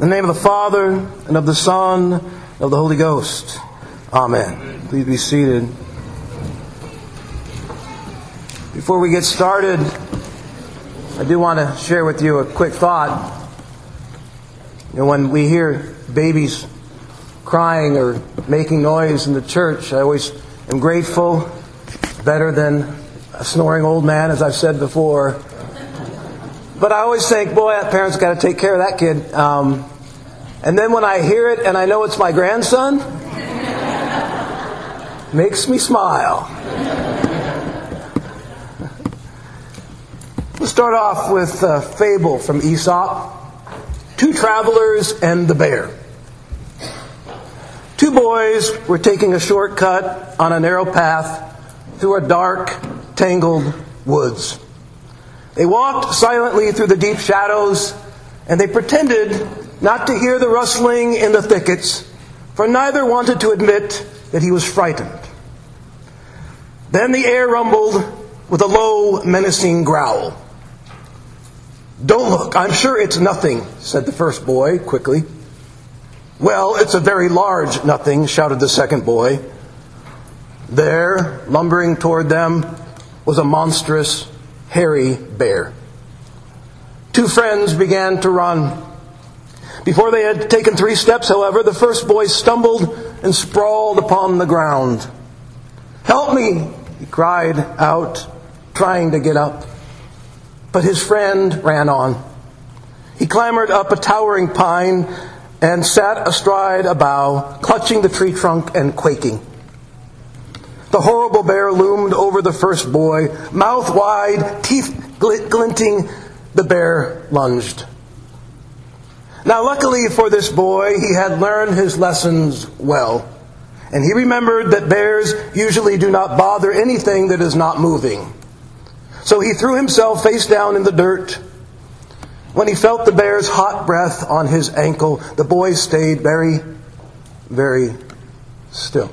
In the name of the Father, and of the Son, and of the Holy Ghost. Amen. Please be seated. Before we get started, I do want to share with you a quick thought. When we hear babies crying or making noise in the church, I always am grateful. Better than a snoring old man, as I've said before. But I always think, boy, that parent's got to take care of that kid. And then when I hear it and I know it's my grandson, makes me smile. Let's start off with a fable from Aesop. Two travelers and the bear. Two boys were taking a shortcut on a narrow path through a dark, tangled woods. They walked silently through the deep shadows, and they pretended not to hear the rustling in the thickets, for neither wanted to admit that he was frightened. Then the air rumbled with a low, menacing growl. "Don't look, I'm sure it's nothing," said the first boy quickly. "Well, it's a very large nothing," shouted the second boy. There, lumbering toward them, was a monstrous, hairy bear. Two friends began to run. Before they had taken 3 steps, however, the first boy stumbled and sprawled upon the ground. "Help me!" he cried out, trying to get up. But his friend ran on. He clambered up a towering pine and sat astride a bough, clutching the tree trunk and quaking. The horrible bear loomed over the first boy. Mouth wide, teeth glinting, the bear lunged. Now, luckily for this boy, he had learned his lessons well. And he remembered that bears usually do not bother anything that is not moving. So he threw himself face down in the dirt. When he felt the bear's hot breath on his ankle, the boy stayed very, very still.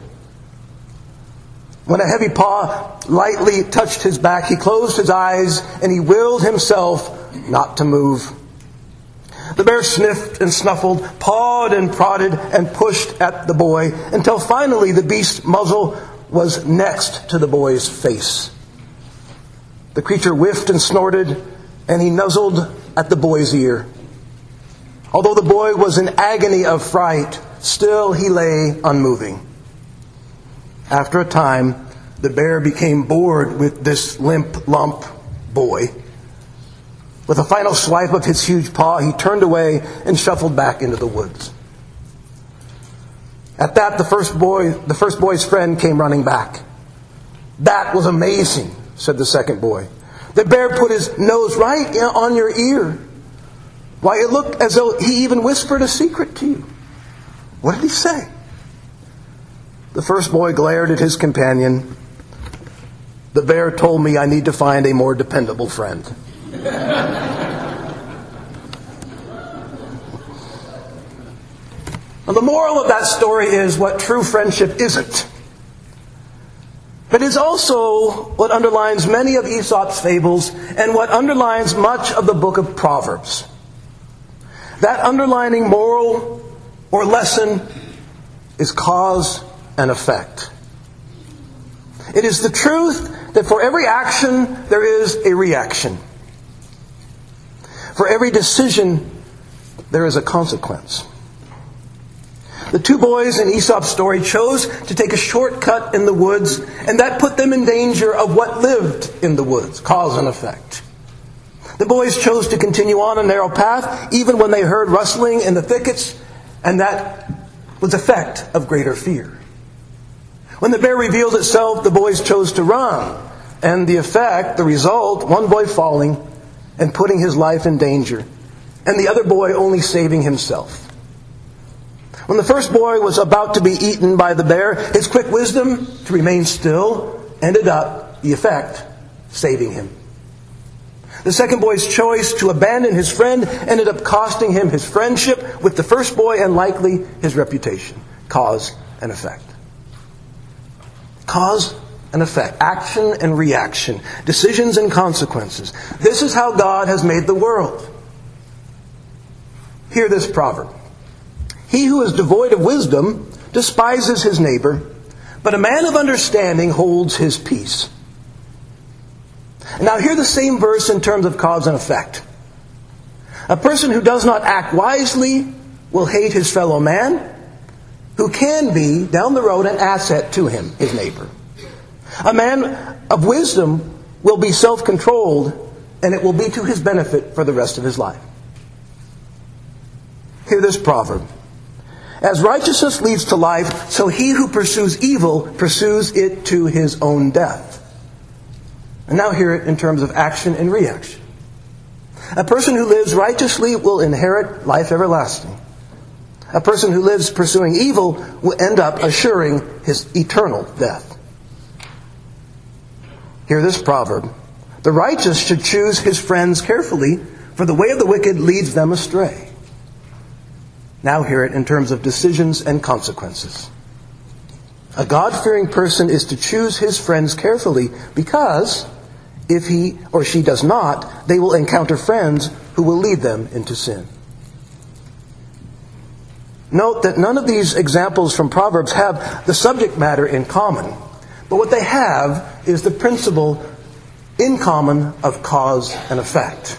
When a heavy paw lightly touched his back, he closed his eyes and he willed himself not to move. The bear sniffed and snuffled, pawed and prodded and pushed at the boy until finally the beast's muzzle was next to the boy's face. The creature whiffed and snorted, and he nuzzled at the boy's ear. Although the boy was in agony of fright, still he lay unmoving. After a time, the bear became bored with this limp lump boy. With a final swipe of his huge paw, he turned away and shuffled back into the woods. At that, the first boy's friend came running back. "That was amazing," said the second boy. "The bear put his nose right on your ear. Why, it looked as though he even whispered a secret to you. What did he say?" The first boy glared at his companion. "The bear told me I need to find a more dependable friend." Now, the moral of that story is what true friendship isn't. But it is also what underlines many of Aesop's fables and what underlines much of the book of Proverbs. That underlining moral or lesson is cause and effect. It is the truth that for every action there is a reaction. For every decision there is a consequence. The two boys in Aesop's story chose to take a shortcut in the woods, and that put them in danger of what lived in the woods, cause and effect. The boys chose to continue on a narrow path, even when they heard rustling in the thickets, and that was the effect of greater fear. When the bear revealed itself, the boys chose to run, and the effect, the result, one boy falling and putting his life in danger, and the other boy only saving himself. When the first boy was about to be eaten by the bear, his quick wisdom to remain still ended up, the effect, saving him. The second boy's choice to abandon his friend ended up costing him his friendship with the first boy and likely his reputation. Cause and effect. Cause and effect. Action and reaction. Decisions and consequences. This is how God has made the world. Hear this proverb. He who is devoid of wisdom despises his neighbor, but a man of understanding holds his peace. Now hear the same verse in terms of cause and effect. A person who does not act wisely will hate his fellow man, who can be, down the road, an asset to him, his neighbor. A man of wisdom will be self-controlled, and it will be to his benefit for the rest of his life. Hear this proverb. As righteousness leads to life, so he who pursues evil pursues it to his own death. And now hear it in terms of action and reaction. A person who lives righteously will inherit life everlasting. A person who lives pursuing evil will end up assuring his eternal death. Hear this proverb. The righteous should choose his friends carefully, for the way of the wicked leads them astray. Now hear it in terms of decisions and consequences. A God-fearing person is to choose his friends carefully, because if he or she does not, they will encounter friends who will lead them into sin. Note that none of these examples from Proverbs have the subject matter in common, but what they have is the principle in common of cause and effect.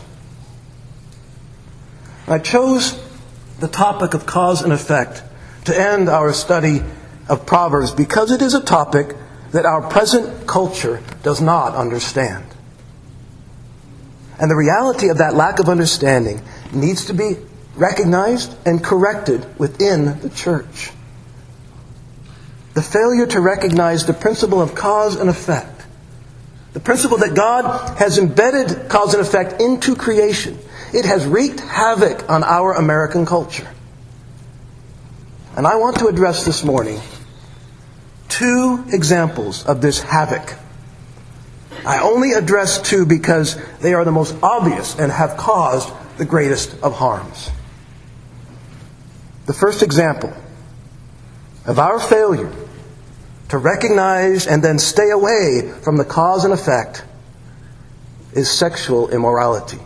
I chose the topic of cause and effect to end our study of Proverbs because it is a topic that our present culture does not understand. And the reality of that lack of understanding needs to be recognized and corrected within the church. The failure to recognize the principle of cause and effect, the principle that God has embedded cause and effect into creation, it has wreaked havoc on our American culture. And I want to address this morning 2 examples of this havoc. I only address 2 because they are the most obvious and have caused the greatest of harms. The first example of our failure to recognize and then stay away from the cause and effect is sexual immorality.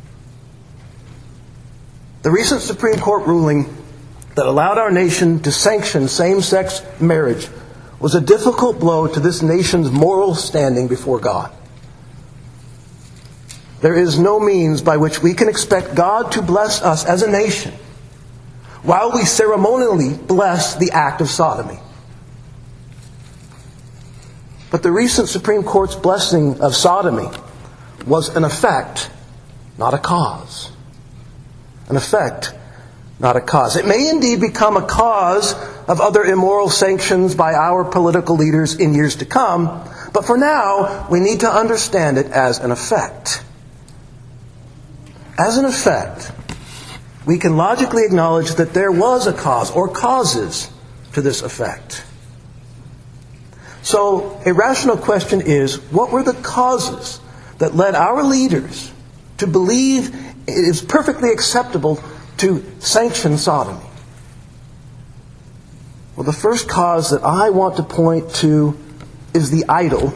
The recent Supreme Court ruling that allowed our nation to sanction same-sex marriage was a difficult blow to this nation's moral standing before God. There is no means by which we can expect God to bless us as a nation while we ceremonially bless the act of sodomy. But the recent Supreme Court's blessing of sodomy was an effect, not a cause. An effect, not a cause. It may indeed become a cause of other immoral sanctions by our political leaders in years to come, but for now, we need to understand it as an effect. As an effect, we can logically acknowledge that there was a cause or causes to this effect. So, a rational question is, what were the causes that led our leaders to believe it is perfectly acceptable to sanction sodomy? Well, the first cause that I want to point to is the idol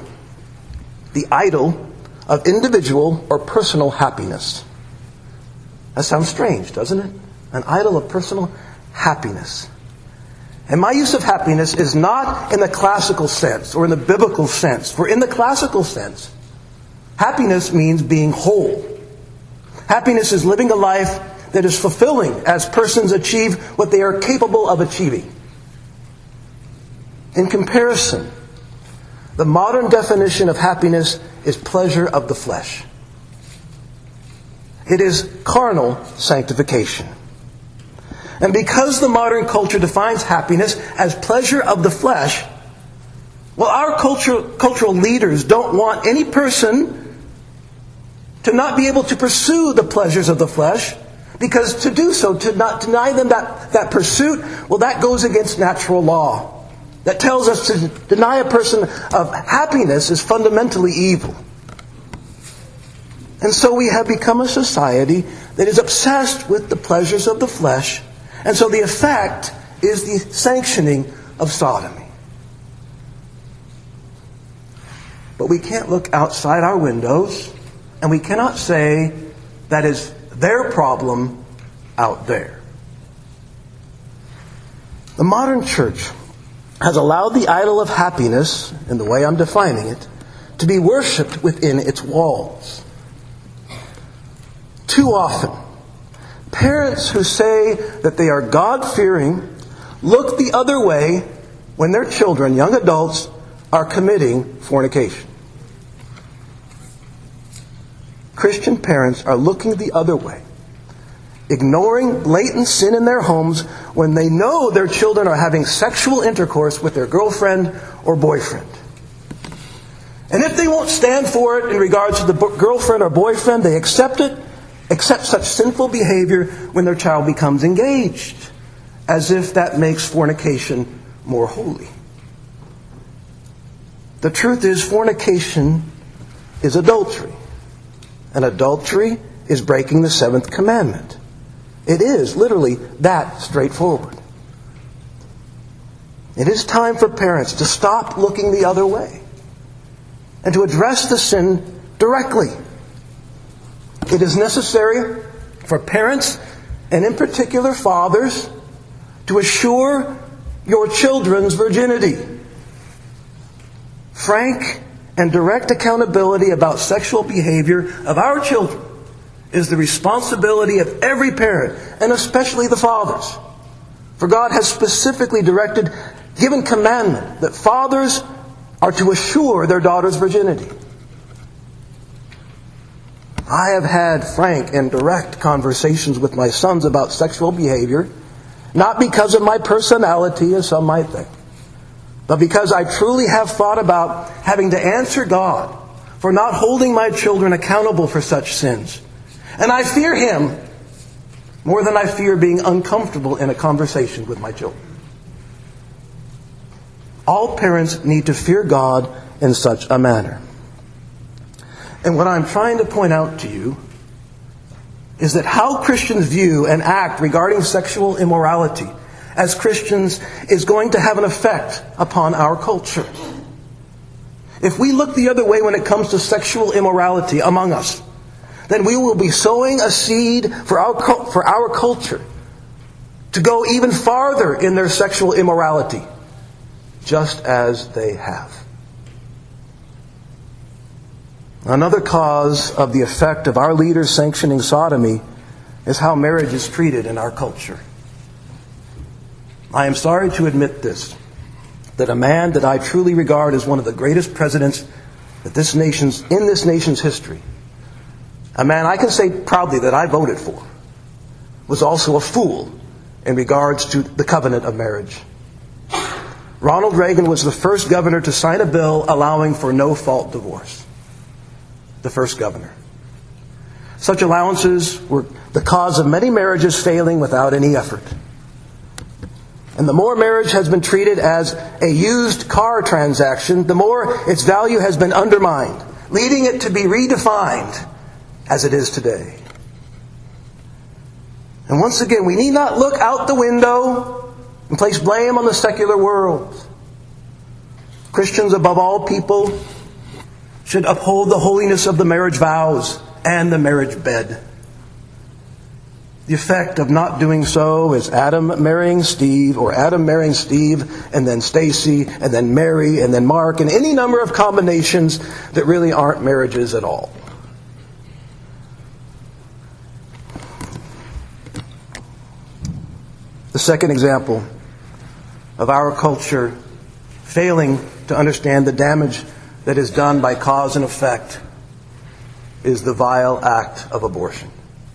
of individual or personal happiness. That sounds strange, doesn't it? An idol of personal happiness. And my use of happiness is not in the classical sense or in the biblical sense. For in the classical sense, happiness means being whole. Happiness is living a life that is fulfilling as persons achieve what they are capable of achieving. In comparison, the modern definition of happiness is pleasure of the flesh. It is carnal sanctification. And because the modern culture defines happiness as pleasure of the flesh, well, our cultural leaders don't want any person to not be able to pursue the pleasures of the flesh, because to do so, to not deny them that pursuit, well, that goes against natural law. That tells us to deny a person of happiness is fundamentally evil. And so we have become a society that is obsessed with the pleasures of the flesh. And so the effect is the sanctioning of sodomy. But we can't look outside our windows, and we cannot say that is their problem out there. The modern church has allowed the idol of happiness, in the way I'm defining it, to be worshipped within its walls. Too often, parents who say that they are God-fearing look the other way when their children, young adults, are committing fornication. Christian parents are looking the other way, ignoring blatant sin in their homes when they know their children are having sexual intercourse with their girlfriend or boyfriend. And if they won't stand for it in regards to the girlfriend or boyfriend, they accept such sinful behavior when their child becomes engaged, as if that makes fornication more holy. The truth is, fornication is adultery. And adultery is breaking the seventh commandment. It is literally that straightforward. It is time for parents to stop looking the other way and to address the sin directly. It is necessary for parents, and in particular fathers, to assure your children's virginity. Frank and direct accountability about sexual behavior of our children is the responsibility of every parent, and especially the fathers. For God has specifically given commandment that fathers are to assure their daughters' virginity. I have had frank and direct conversations with my sons about sexual behavior, not because of my personality, as some might think, but because I truly have thought about having to answer God for not holding my children accountable for such sins. And I fear Him more than I fear being uncomfortable in a conversation with my children. All parents need to fear God in such a manner. And what I'm trying to point out to you is that how Christians view and act regarding sexual immorality as Christians is going to have an effect upon our culture. If we look the other way when it comes to sexual immorality among us, then we will be sowing a seed for our culture to go even farther in their sexual immorality, just as they have. Another cause of the effect of our leaders sanctioning sodomy is how marriage is treated in our culture. I am sorry to admit this, that a man that I truly regard as one of the greatest presidents in this nation's history, a man I can say proudly that I voted for, was also a fool in regards to the covenant of marriage. Ronald Reagan was the first governor to sign a bill allowing for no-fault divorce. The first governor. Such allowances were the cause of many marriages failing without any effort. And the more marriage has been treated as a used car transaction, the more its value has been undermined, leading it to be redefined as it is today. And once again, we need not look out the window and place blame on the secular world. Christians, above all people, should uphold the holiness of the marriage vows and the marriage bed. The effect of not doing so is Adam marrying Steve, or Adam marrying Steve, and then Stacy, and then Mary, and then Mark, and any number of combinations that really aren't marriages at all. The second example of our culture failing to understand the damage that is done by cause and effect is the vile act of abortion.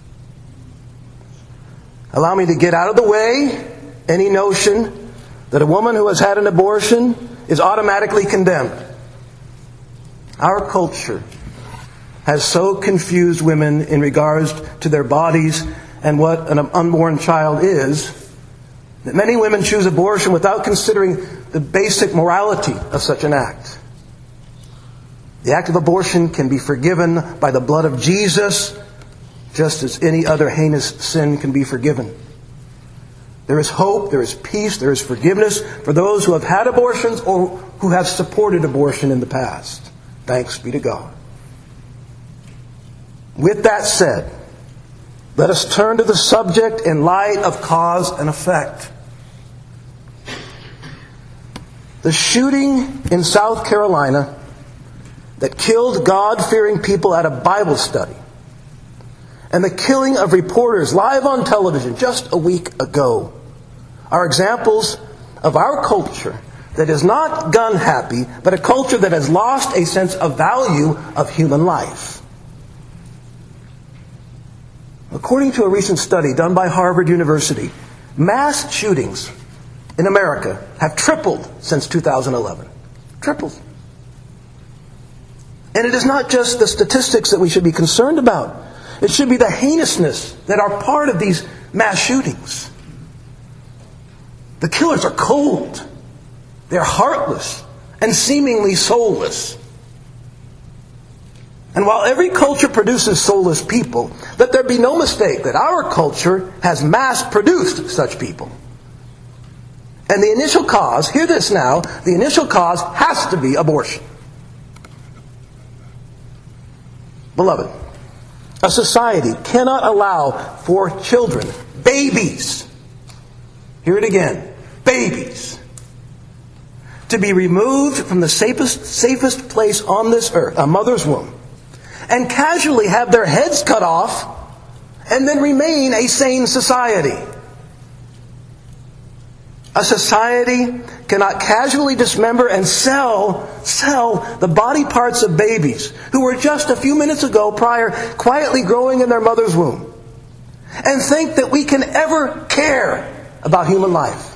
Allow me to get out of the way any notion that a woman who has had an abortion is automatically condemned. Our culture has so confused women in regards to their bodies and what an unborn child is, that many women choose abortion without considering the basic morality of such an act. The act of abortion can be forgiven by the blood of Jesus, just as any other heinous sin can be forgiven. There is hope, there is peace, there is forgiveness for those who have had abortions or who have supported abortion in the past. Thanks be to God. With that said, let us turn to the subject in light of cause and effect. The shooting in South Carolina that killed God-fearing people at a Bible study, and the killing of reporters live on television just a week ago are examples of our culture that is not gun-happy, but a culture that has lost a sense of value of human life. According to a recent study done by Harvard University, mass shootings in America have tripled since 2011. Tripled. And it is not just the statistics that we should be concerned about. It should be the heinousness that are part of these mass shootings. The killers are cold. They're heartless and seemingly soulless. And while every culture produces soulless people, let there be no mistake that our culture has mass-produced such people. And the initial cause, hear this now, the initial cause has to be abortion. Beloved, a society cannot allow for children, babies, hear it again, babies, to be removed from the safest place on this earth, a mother's womb, and casually have their heads cut off and then remain a sane society. A society cannot casually dismember and sell the body parts of babies who were just a few minutes ago prior quietly growing in their mother's womb and think that we can ever care about human life.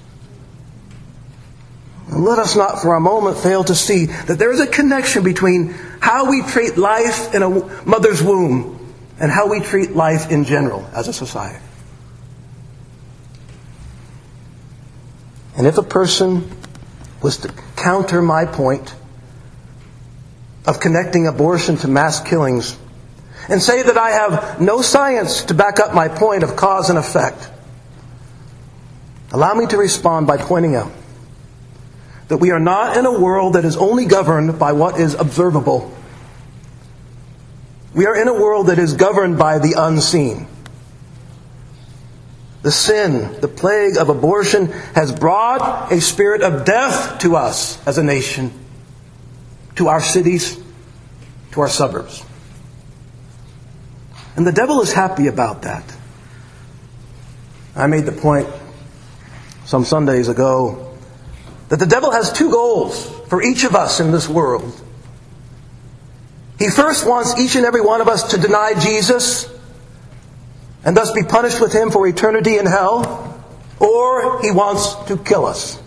And let us not for a moment fail to see that there is a connection between how we treat life in a mother's womb and how we treat life in general as a society. And if a person was to counter my point of connecting abortion to mass killings and say that I have no science to back up my point of cause and effect, allow me to respond by pointing out that we are not in a world that is only governed by what is observable. We are in a world that is governed by the unseen. The sin, the plague of abortion has brought a spirit of death to us as a nation, to our cities, to our suburbs. And the devil is happy about that. I made the point some Sundays ago that the devil has two goals for each of us in this world. He first wants each and every one of us to deny Jesus and thus be punished with Him for eternity in hell, or he wants to kill us.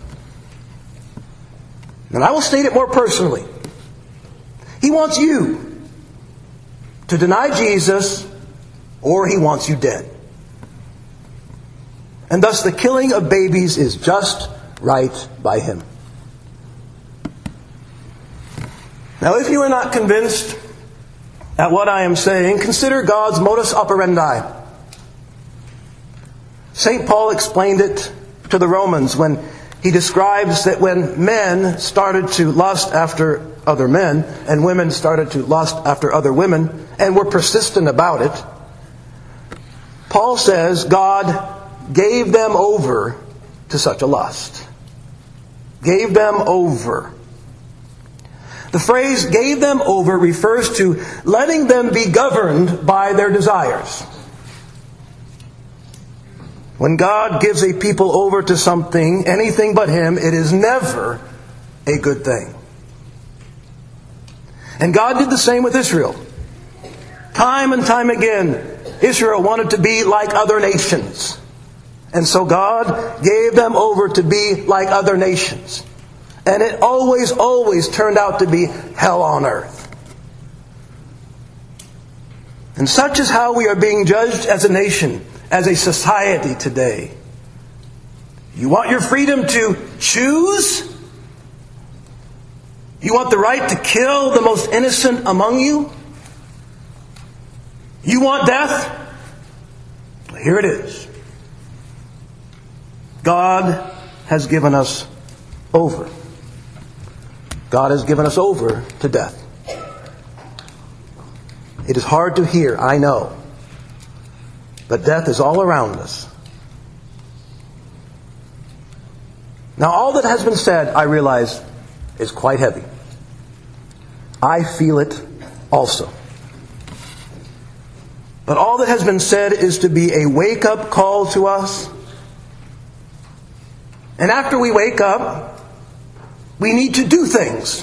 And I will state it more personally. He wants you to deny Jesus, or he wants you dead. And thus the killing of babies is just right by him. Now, if you are not convinced at what I am saying, consider God's modus operandi. St. Paul explained it to the Romans when he describes that when men started to lust after other men and women started to lust after other women and were persistent about it, Paul says God gave them over to such a lust. Gave them over. The phrase gave them over refers to letting them be governed by their desires. When God gives a people over to something, anything but Him, it is never a good thing. And God did the same with Israel. Time and time again, Israel wanted to be like other nations. And so God gave them over to be like other nations. And it always turned out to be hell on earth. And such is how we are being judged as a nation, as a society today. You want your freedom to choose? You want the right to kill the most innocent among you? You want death? Well, here it is. God has given us over. God has given us over to death. It is hard to hear, I know. But death is all around us. Now, all that has been said, I realize, is quite heavy. I feel it also. But all that has been said is to be a wake-up call to us. And after we wake up, we need to do things.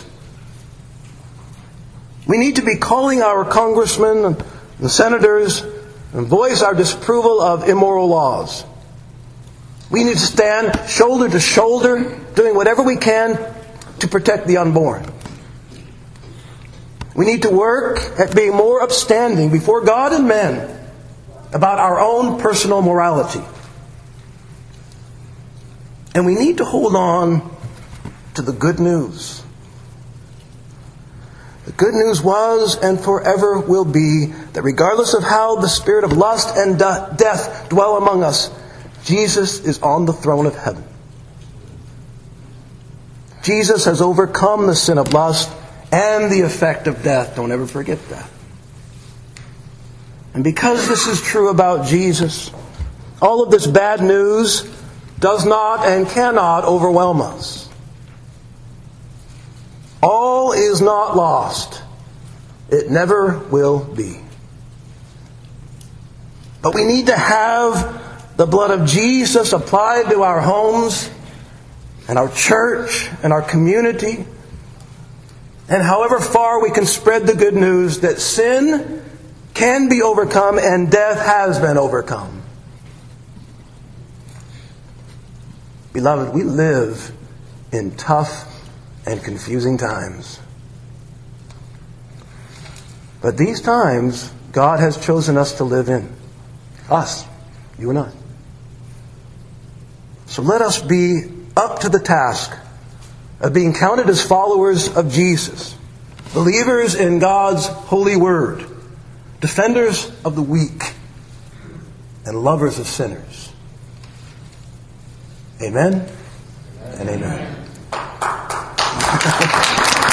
We need to be calling our congressmen and senators and voice our disapproval of immoral laws. We need to stand shoulder to shoulder, doing whatever we can to protect the unborn. We need to work at being more upstanding before God and men about our own personal morality. And we need to hold on to the good news. The good news was and forever will be that regardless of how the spirit of lust and death dwell among us, Jesus is on the throne of heaven. Jesus has overcome the sin of lust and the effect of death. Don't ever forget that. And because this is true about Jesus, all of this bad news does not and cannot overwhelm us. All is not lost. It never will be. But we need to have the blood of Jesus applied to our homes and our church and our community. And however far we can spread the good news that sin can be overcome and death has been overcome. Beloved, we live in tough and confusing times. But these times, God has chosen us to live in. Us, you and I. So let us be up to the task of being counted as followers of Jesus, believers in God's holy word, defenders of the weak, and lovers of sinners. Amen and amen.